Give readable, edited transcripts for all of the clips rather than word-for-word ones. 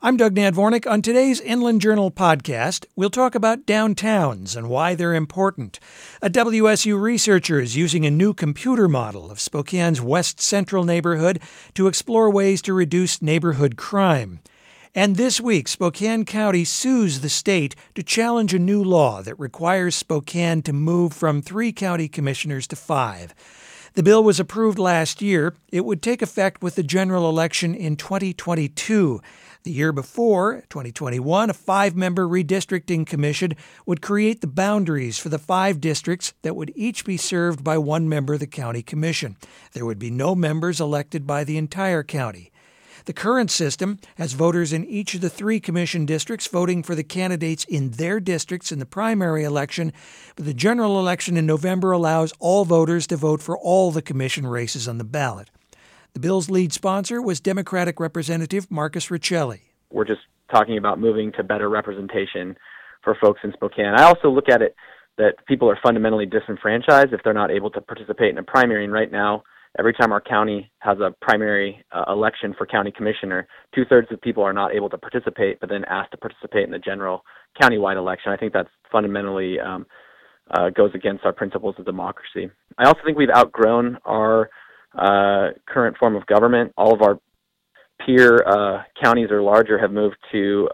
I'm Doug Nadvornik. On today's Inland Journal podcast, we'll talk about downtowns and why they're important. A WSU researcher is using a new computer model of Spokane's West Central neighborhood to explore ways to reduce neighborhood crime. And this week, Spokane County sues the state to challenge a new law that requires Spokane to move from 3 county commissioners to 5. The bill was approved last year. It would take effect with the general election in 2022. The year before, 2021, a 5-member redistricting commission would create the boundaries for the 5 districts that would each be served by 1 member of the county commission. There would be no members elected by the entire county. The current system has voters in each of the 3 commission districts voting for the candidates in their districts in the primary election, but the general election in November allows all voters to vote for all the commission races on the ballot. The bill's lead sponsor was Democratic Representative Marcus Riccelli. We're just talking about moving to better representation for folks in Spokane. I also look at it that people are fundamentally disenfranchised if they're not able to participate in a primary. And right now, every time our county has a primary election for county commissioner, 2/3 of people are not able to participate, but then asked to participate in the general countywide election. I think that's fundamentally goes against our principles of democracy. I also think we've outgrown our current form of government. All of our peer counties or larger have moved to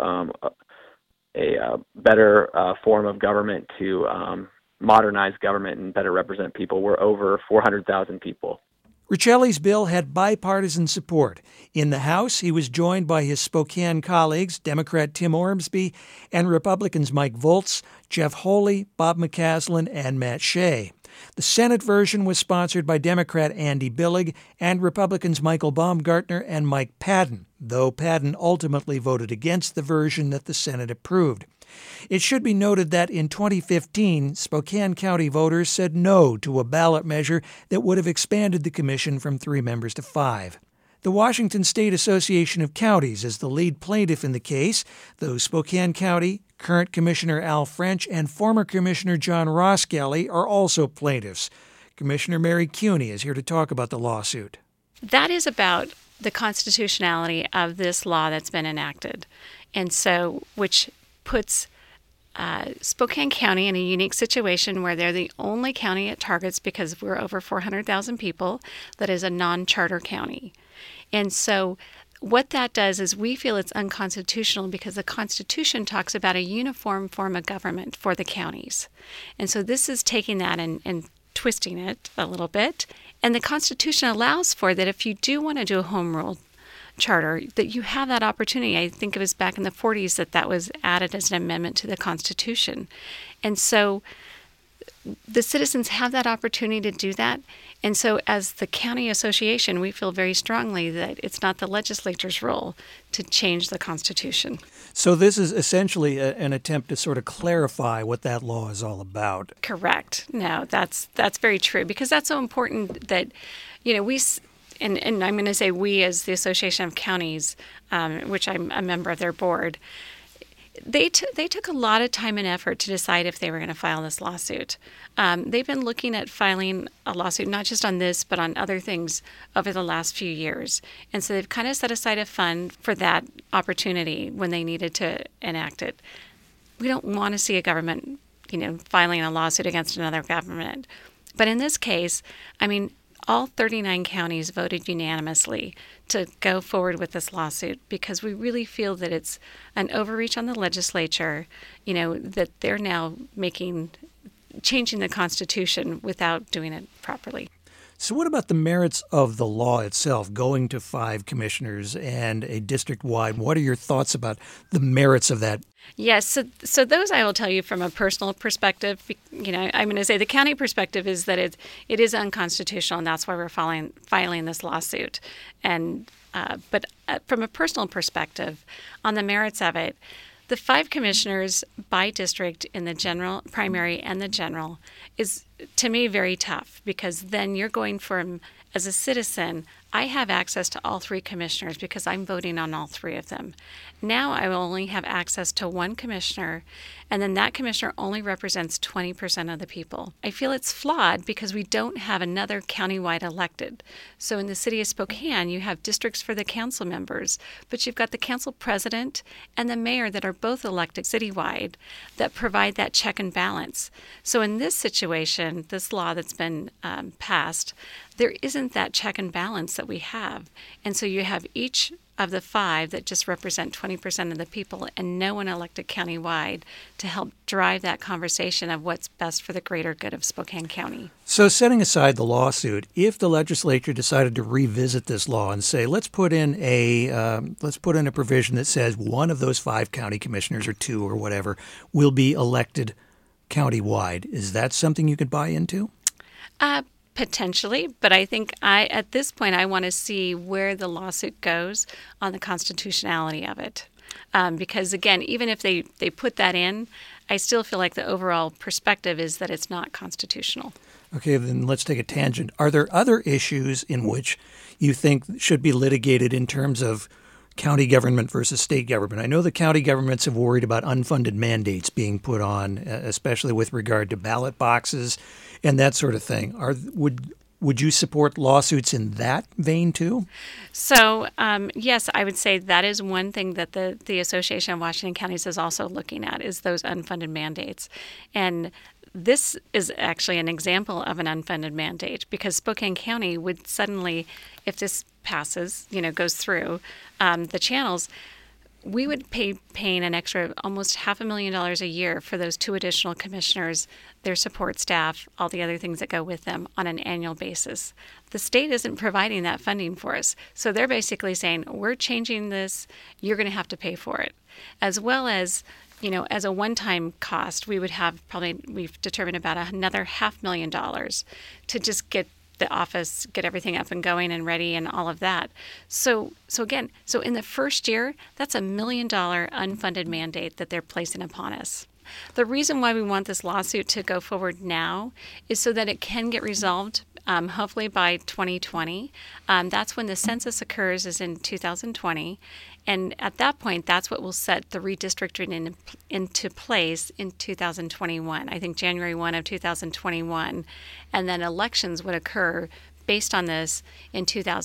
a better form of government to modernize government and better represent people. We're over 400,000 people. Riccelli's bill had bipartisan support. In the House, he was joined by his Spokane colleagues, Democrat Tim Ormsby, and Republicans Mike Volz, Jeff Holy, Bob McCaslin, and Matt Shea. The Senate version was sponsored by Democrat Andy Billig and Republicans Michael Baumgartner and Mike Padden, though Padden ultimately voted against the version that the Senate approved. It should be noted that in 2015, Spokane County voters said no to a ballot measure that would have expanded the commission from 3 members to 5. The Washington State Association of Counties is the lead plaintiff in the case, though Spokane County, current Commissioner Al French, and former Commissioner John Roskelley are also plaintiffs. Commissioner Mary Cuney is here to talk about the lawsuit. That is about the constitutionality of this law that's been enacted, and so which puts Spokane County in a unique situation where they're the only county it targets, because we're over 400,000 people, that is a non-charter county. And so what that does is we feel it's unconstitutional because the Constitution talks about a uniform form of government for the counties. And so this is taking that and twisting it a little bit. And the Constitution allows for that if you do want to do a home rule charter, that you have that opportunity. I think it was back in the 40s that was added as an amendment to the Constitution. And so the citizens have that opportunity to do that. And so as the county association, we feel very strongly that it's not the legislature's role to change the Constitution. So this is essentially an attempt to sort of clarify what that law is all about. Correct. No, that's very true, because that's so important that, we... And I'm going to say we, as the Association of Counties, which I'm a member of their board, they took a lot of time and effort to decide if they were going to file this lawsuit. They've been looking at filing a lawsuit, not just on this, but on other things over the last few years. And so they've kind of set aside a fund for that opportunity when they needed to enact it. We don't want to see a government, filing a lawsuit against another government. But in this case, all 39 counties voted unanimously to go forward with this lawsuit because we really feel that it's an overreach on the legislature, that they're now changing the Constitution without doing it properly. So what about the merits of the law itself, going to 5 commissioners and a district-wide? What are your thoughts about the merits of that? Yes, so those I will tell you from a personal perspective. I'm going to say the county perspective is that it is unconstitutional, and that's why we're filing this lawsuit. But from a personal perspective, on the merits of it, the 5 commissioners by district in the general, primary, and the general is, to me, very tough, because then you're going from, as a citizen, I have access to all three commissioners because I'm voting on all three of them. Now I will only have access to one commissioner, and then that commissioner only represents 20% of the people. I feel it's flawed because we don't have another countywide elected. So in the city of Spokane, you have districts for the council members, but you've got the council president and the mayor that are both elected citywide that provide that check and balance. So in this situation, this law that's been passed, there isn't that check and balance that we have. And so you have each of the five that just represent 20% of the people and no one elected countywide to help drive that conversation of what's best for the greater good of Spokane County. So setting aside the lawsuit, if the legislature decided to revisit this law and say, let's put in a provision that says one of those five county commissioners or two or whatever will be elected countywide, is that something you could buy into? Potentially, but I think at this point, I want to see where the lawsuit goes on the constitutionality of it. Because again, even if they put that in, I still feel like the overall perspective is that it's not constitutional. Okay, then let's take a tangent. Are there other issues in which you think should be litigated in terms of county government versus state government? I know the county governments have worried about unfunded mandates being put on, especially with regard to ballot boxes and that sort of thing. Would you support lawsuits in that vein too? So, yes, I would say that is one thing that the Association of Washington Counties is also looking at is those unfunded mandates. And this is actually an example of an unfunded mandate because Spokane County would suddenly, if this passes, goes through the channels, we would paying an extra almost $500,000 a year for those two additional commissioners, their support staff, all the other things that go with them on an annual basis. The state isn't providing that funding for us. So they're basically saying, we're changing this, you're going to have to pay for it. As well as, as a one-time cost, we would have we've determined about another $500,000 to just get the office, get everything up and going and ready and all of that. So in the first year, that's $1 million unfunded mandate that they're placing upon us. The reason why we want this lawsuit to go forward now is so that it can get resolved, hopefully by 2020. That's when the census occurs, is in 2020. And at that point, that's what will set the redistricting into place in 2021. I think January 1 of 2021. And then elections would occur based on this in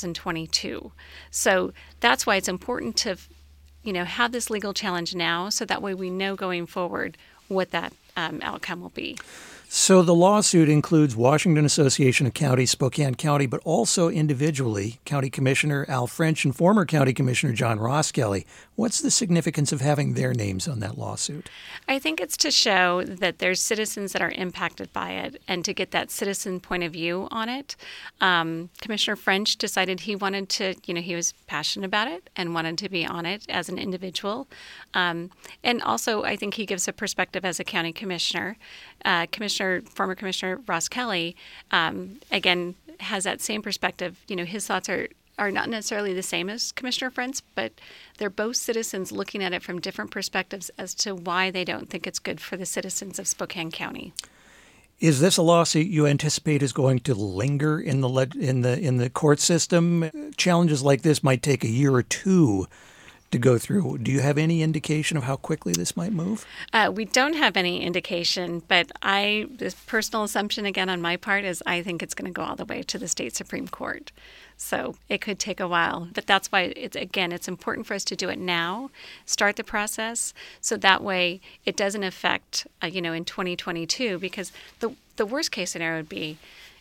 2022. So that's why it's important to, have this legal challenge now so that way we know going forward what that outcome will be. So the lawsuit includes Washington Association of Counties, Spokane County, but also individually County Commissioner Al French and former County Commissioner John Roskelley. What's the significance of having their names on that lawsuit? I think it's to show that there's citizens that are impacted by it and to get that citizen point of view on it. Commissioner French decided he wanted to, he was passionate about it and wanted to be on it as an individual. And also, I think he gives a perspective as a county commissioner. Former Commissioner Roskelley, again, has that same perspective. His thoughts are not necessarily the same as Commissioner French, but they're both citizens looking at it from different perspectives as to why they don't think it's good for the citizens of Spokane County. Is this a lawsuit you anticipate is going to linger in the court system? Challenges like this might take a year or two to go through. Do you have any indication of how quickly this might move? We don't have any indication, but this personal assumption again on my part is I think it's going to go all the way to the state Supreme Court. So it could take a while, but that's why it's important for us to do it now, start the process, so that way it doesn't affect, in 2022, because the worst case scenario would be,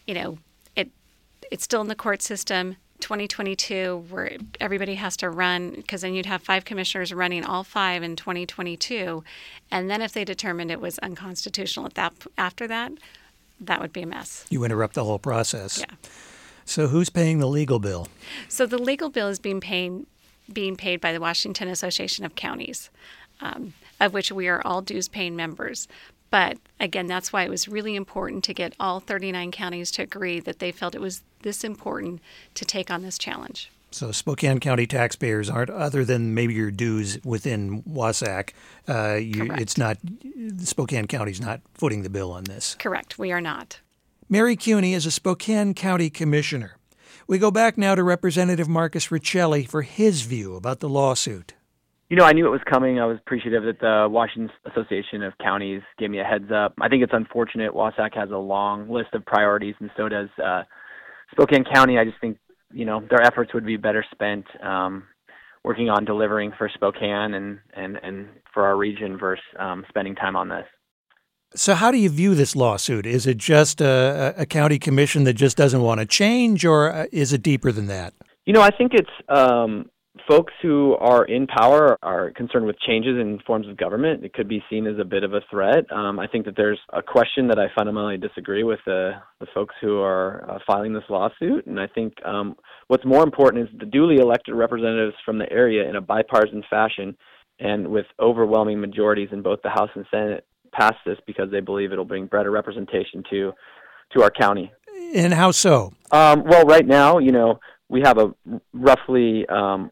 it's still in the court system. 2022, where everybody has to run, because then you'd have 5 commissioners running all 5 in 2022, and then if they determined it was unconstitutional after that, that would be a mess. You interrupt the whole process. Yeah. So who's paying the legal bill? So the legal bill is being paid by the Washington Association of Counties, of which we are all dues-paying members. But again, that's why it was really important to get all 39 counties to agree that they felt it was this important to take on this challenge. So Spokane County taxpayers aren't, other than maybe your dues within WASAC, it's not, Spokane County's not footing the bill on this. Correct. We are not. Mary Cuney is a Spokane County Commissioner. We go back now to Representative Marcus Riccielli for his view about the lawsuit. I knew it was coming. I was appreciative that the Washington Association of Counties gave me a heads up. I think it's unfortunate. Wasatch has a long list of priorities, and so does Spokane County. I just think, their efforts would be better spent working on delivering for Spokane and for our region versus spending time on this. So how do you view this lawsuit? Is it just a county commission that just doesn't want to change, or is it deeper than that? I think it's folks who are in power are concerned with changes in forms of government. It could be seen as a bit of a threat. I think that there's a question that I fundamentally disagree with the folks who are filing this lawsuit. And I think what's more important is the duly elected representatives from the area in a bipartisan fashion and with overwhelming majorities in both the House and Senate pass this because they believe it'll bring better representation to our county. And how so? Well, right now, we have a roughly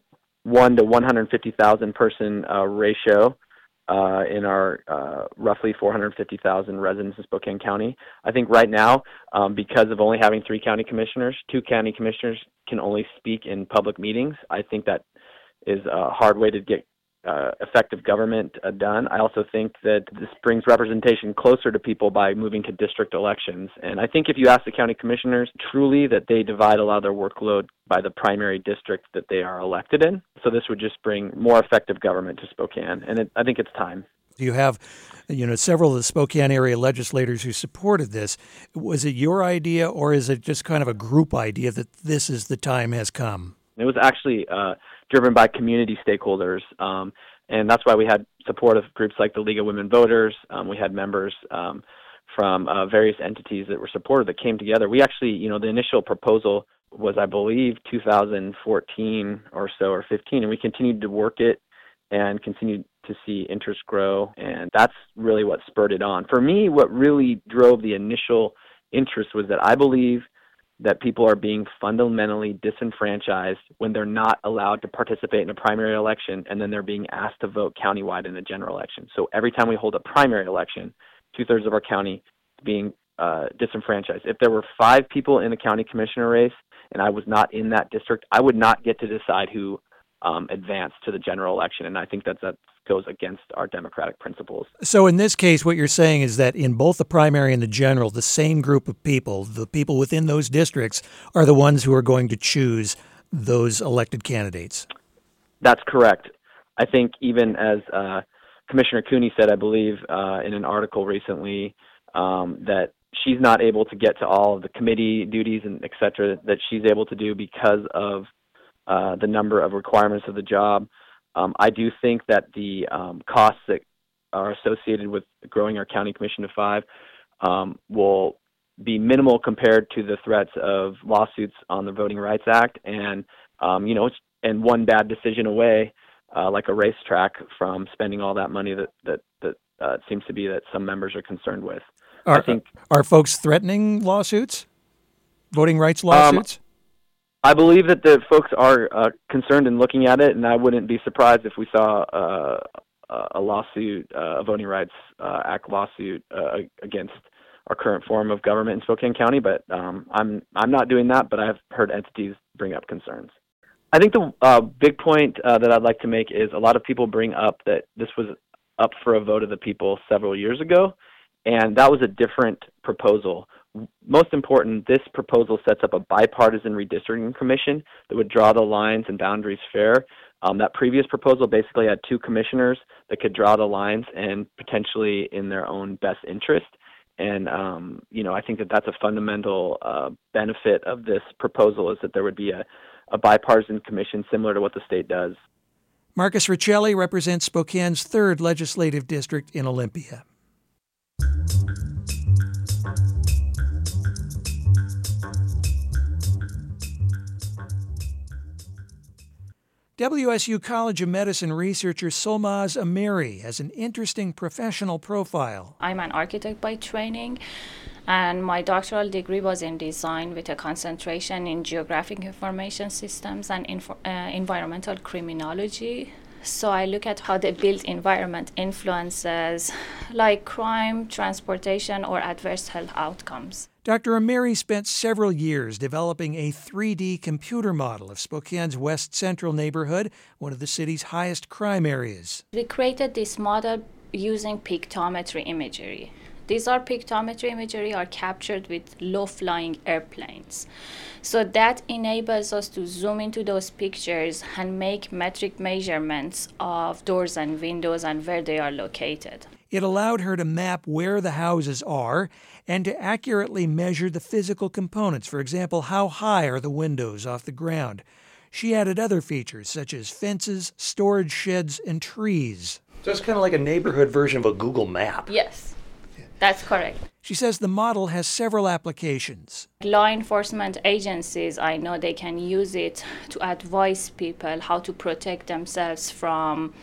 1 to 150,000 person ratio in our roughly 450,000 residents in Spokane County. I think right now, because of only having 3 county commissioners, 2 county commissioners can only speak in public meetings. I think that is a hard way to get effective government done. I also think that this brings representation closer to people by moving to district elections. And I think if you ask the county commissioners truly that they divide a lot of their workload by the primary district that they are elected in. So this would just bring more effective government to Spokane. And I think it's time. You have, several of the Spokane area legislators who supported this. Was it your idea, or is it just kind of a group idea that this is the time has come? It was actually driven by community stakeholders, and that's why we had support of groups like the League of Women Voters. We had members from various entities that were supportive that came together. We actually, the initial proposal was, I believe, 2014 or so, or 15, and we continued to work it and continued to see interest grow, and that's really what spurred it on. For me, what really drove the initial interest was that I believe that people are being fundamentally disenfranchised when they're not allowed to participate in a primary election, and then they're being asked to vote countywide in a general election. So every time we hold a primary election, 2/3 of our county is being disenfranchised. If there were 5 people in a county commissioner race and I was not in that district, I would not get to decide who advanced to the general election, and I think that goes against our democratic principles. So in this case, what you're saying is that in both the primary and the general, the same group of people, the people within those districts, are the ones who are going to choose those elected candidates. That's correct. I think even as Commissioner Cooney said, I believe, in an article recently, that she's not able to get to all of the committee duties and et cetera that she's able to do because of the number of requirements of the job. I do think that the costs that are associated with growing our county commission to 5 will be minimal compared to the threats of lawsuits on the Voting Rights Act, and and one bad decision away, like a racetrack, from spending all that money that it seems to be that some members are concerned with. Are folks threatening lawsuits, voting rights lawsuits? I believe that the folks are concerned and looking at it, and I wouldn't be surprised if we saw a lawsuit, a Voting Rights Act lawsuit against our current form of government in Spokane County. But I'm not doing that, but I've heard entities bring up concerns. I think the big point that I'd like to make is a lot of people bring up that this was up for a vote of the people several years ago, and that was a different proposal. Most important, this proposal sets up a bipartisan redistricting commission that would draw the lines and boundaries fair. That previous proposal basically had 2 commissioners that could draw the lines and potentially in their own best interest. And, I think that that's a fundamental benefit of this proposal, is that there would be a bipartisan commission similar to what the state does. Marcus Riccielli represents Spokane's 3rd legislative district in Olympia. WSU College of Medicine researcher Solmaz Amiri has an interesting professional profile. I'm an architect by training, and my doctoral degree was in design with a concentration in geographic information systems and environmental criminology. So I look at how the built environment influences like crime, transportation, or adverse health outcomes. Dr. Amiri spent several years developing a 3D computer model of Spokane's West Central neighborhood, one of the city's highest crime areas. We created this model using pictometry imagery. These pictometry imagery are captured with low-flying airplanes. So that enables us to zoom into those pictures and make metric measurements of doors and windows and where they are located. It allowed her to map where the houses are and to accurately measure the physical components. For example, how high are the windows off the ground? She added other features such as fences, storage sheds, and trees. So it's kind of like a neighborhood version of a Google map. Yes. That's correct. She says the model has several applications. Law enforcement agencies, I know they can use it to advise people how to protect themselves from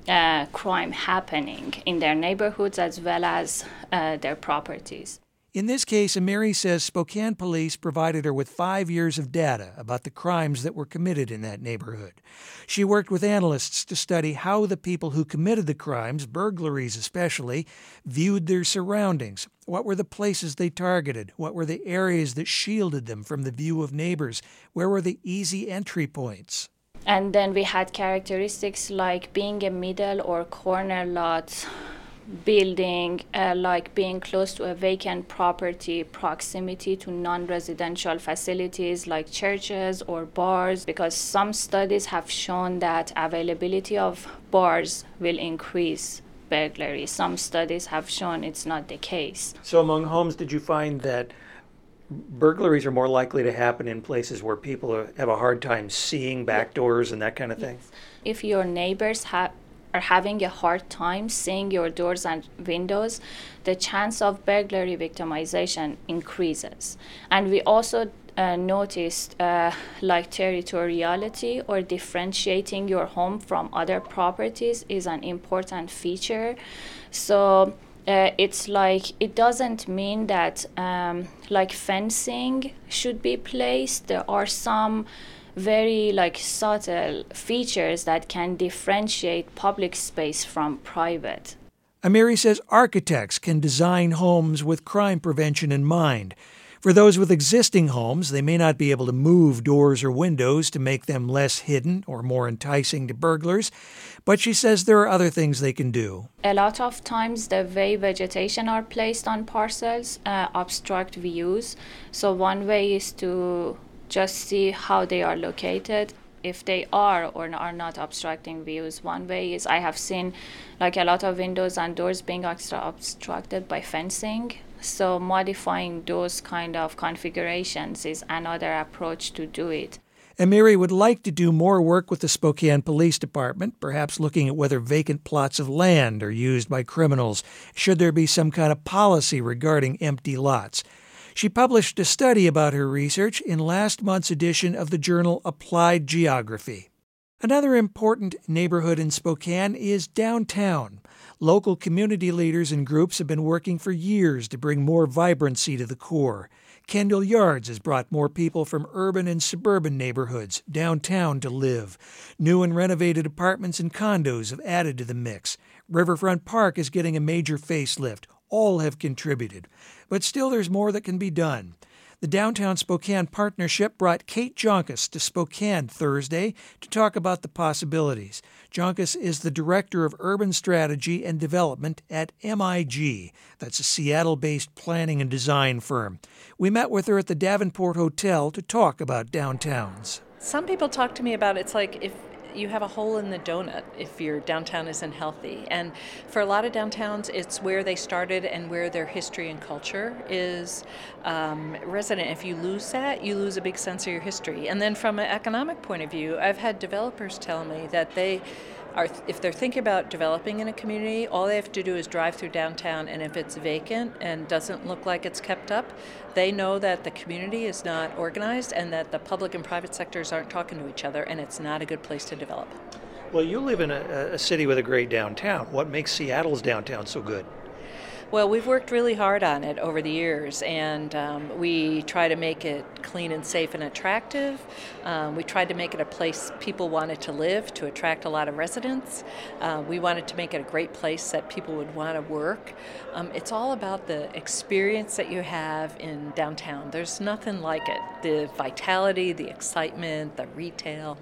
crime happening in their neighborhoods as well as their properties. In this case, Amiri says Spokane police provided her with 5 years of data about the crimes that were committed in that neighborhood. She worked with analysts to study how the people who committed the crimes, burglaries especially, viewed their surroundings. What were the places they targeted? What were the areas that shielded them from the view of neighbors? Where were the easy entry points? And then we had characteristics like being a middle or corner lot building, like being close to a vacant property, proximity to non-residential facilities like churches or bars, because some studies have shown that availability of bars will increase burglary. Some studies have shown it's not the case. So among homes, did you find that burglaries are more likely to happen in places where people have a hard time seeing back doors and that kind of thing? Yes. If your neighbors are having a hard time seeing your doors and windows, the chance of burglary victimization increases. And we also noticed like territoriality or differentiating your home from other properties is an important feature. So it's like, it doesn't mean that like fencing should be placed. There are some very like subtle features that can differentiate public space from private. Amiri says architects can design homes with crime prevention in mind. For those with existing homes, they may not be able to move doors or windows to make them less hidden or more enticing to burglars, but she says there are other things they can do. A lot of times the way vegetation are placed on parcels obstruct views. So one way is to just see how they are located, if they are or are not obstructing views. One way is I have seen like a lot of windows and doors being obstructed by fencing. So modifying those kind of configurations is another approach to do it. Amiri would like to do more work with the Spokane Police Department, perhaps looking at whether vacant plots of land are used by criminals. Should there be some kind of policy regarding empty lots? She published a study about her research in last month's edition of the journal Applied Geography. Another important neighborhood in Spokane is downtown. Local community leaders and groups have been working for years to bring more vibrancy to the core. Kendall Yards has brought more people from urban and suburban neighborhoods downtown to live. New and renovated apartments and condos have added to the mix. Riverfront Park is getting a major facelift. All have contributed. But still there's more that can be done. The Downtown Spokane Partnership brought Kate Joncas to Spokane Thursday to talk about the possibilities. Joncas is the Director of Urban Strategy and Development at MIG. That's a Seattle-based planning and design firm. We met with her at the Davenport Hotel to talk about downtowns. Some people talk to me about it's like if you have a hole in the donut if your downtown isn't healthy. And for a lot of downtowns, it's where they started and where their history and culture is resident. If you lose that, you lose a big sense of your history. And then from an economic point of view, I've had developers tell me that if they're thinking about developing in a community, all they have to do is drive through downtown, and if it's vacant and doesn't look like it's kept up, they know that the community is not organized and that the public and private sectors aren't talking to each other, and it's not a good place to develop. Well, you live in a city with a great downtown. What makes Seattle's downtown so good? Well, we've worked really hard on it over the years, and we try to make it clean and safe and attractive. We tried to make it a place people wanted to live to attract a lot of residents. We wanted to make it a great place that people would want to work. It's all about the experience that you have in downtown. There's nothing like it. The vitality, the excitement, the retail.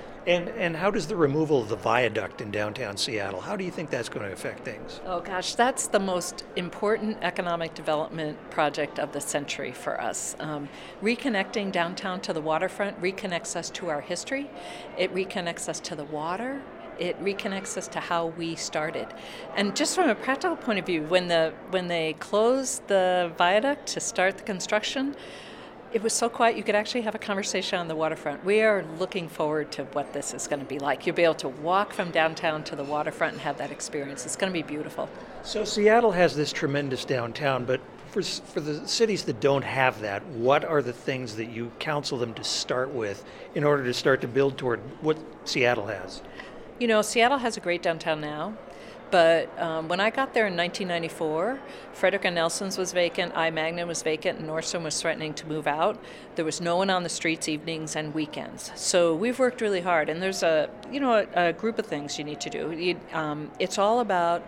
And how does the removal of the viaduct in downtown Seattle, how do you think that's going to affect things? Oh gosh, that's the most important economic development project of the century for us. Reconnecting downtown to the waterfront reconnects us to our history. It reconnects us to the water. It reconnects us to how we started. And just from a practical point of view, when they closed the viaduct to start the construction, it was so quiet you could actually have a conversation on the waterfront. We are looking forward to what this is going to be like. You'll be able to walk from downtown to the waterfront and have that experience. It's going to be beautiful. So Seattle has this tremendous downtown, but for the cities that don't have that, what are the things that you counsel them to start with in order to start to build toward what Seattle has? You know, Seattle has a great downtown now. But when I got there in 1994, Frederick and Nelson's was vacant, I-Magnin was vacant, and Nordstrom was threatening to move out. There was no one on the streets evenings and weekends. So we've worked really hard, and there's a group of things you need to do. It's all about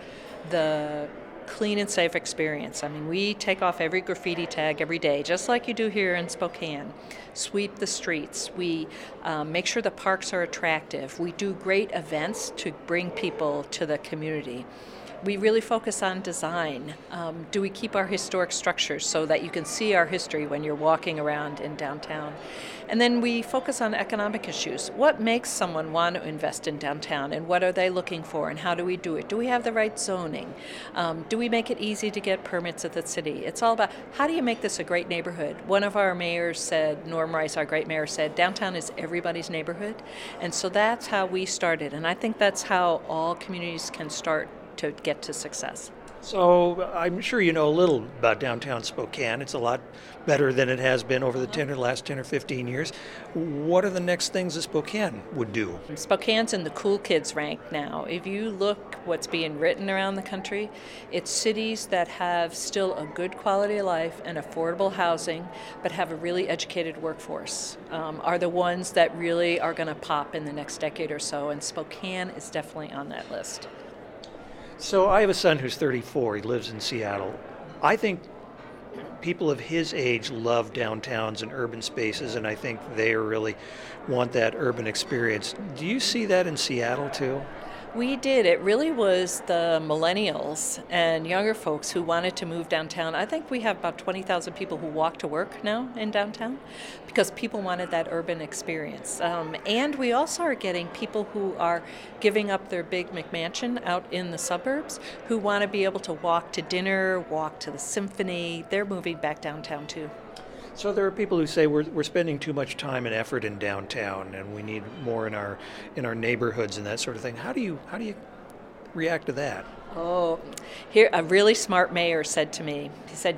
the clean and safe experience. I mean, we take off every graffiti tag every day, just like you do here in Spokane. Sweep the streets. We make sure the parks are attractive. We do great events to bring people to the community. We really focus on design. Do we keep our historic structures so that you can see our history when you're walking around in downtown? And then we focus on economic issues. What makes someone want to invest in downtown, and what are they looking for, and how do we do it? Do we have the right zoning? Do we make it easy to get permits at the city? It's all about how do you make this a great neighborhood? One of our mayors said, Norm Rice, our great mayor, said, downtown is everybody's neighborhood. And so that's how we started. And I think that's how all communities can start to get to success. So I'm sure you know a little about downtown Spokane. It's a lot better than it has been over the last 10 or 15 years. What are the next things that Spokane would do? Spokane's in the cool kids rank now. If you look what's being written around the country, it's cities that have still a good quality of life and affordable housing, but have a really educated workforce, are the ones that really are going to pop in the next decade or so, and Spokane is definitely on that list. So I have a son who's 34. He lives in Seattle. I think people of his age love downtowns and urban spaces, and I think they really want that urban experience. Do you see that in Seattle too? We did. It really was the millennials and younger folks who wanted to move downtown. I think we have about 20,000 people who walk to work now in downtown because people wanted that urban experience. And we also are getting people who are giving up their big McMansion out in the suburbs who want to be able to walk to dinner, walk to the symphony. They're moving back downtown too. So there are people who say we're spending too much time and effort in downtown, and we need more in our neighborhoods and that sort of thing. How do you react to that? Oh, here a really smart mayor said to me. He said,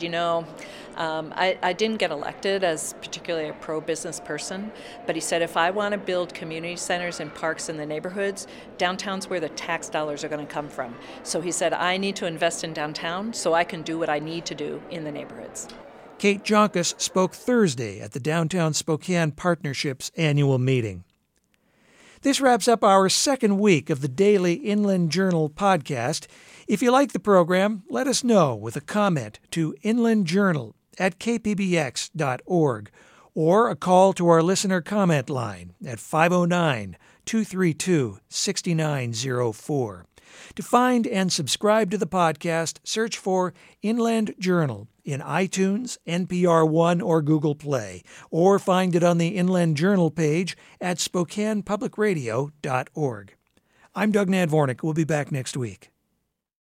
I didn't get elected as particularly a pro-business person, but he said if I want to build community centers and parks in the neighborhoods, downtown's where the tax dollars are going to come from. So he said I need to invest in downtown so I can do what I need to do in the neighborhoods. Kate Joncas spoke Thursday at the Downtown Spokane Partnership's annual meeting. This wraps up our second week of the Daily Inland Journal podcast. If you like the program, let us know with a comment to inlandjournal@kpbx.org or a call to our listener comment line at 509-232-6904. To find and subscribe to the podcast, search for Inland Journal in iTunes, NPR One, or Google Play, or find it on the Inland Journal page at SpokanePublicRadio.org. I'm Doug Nadvornik. We'll be back next week.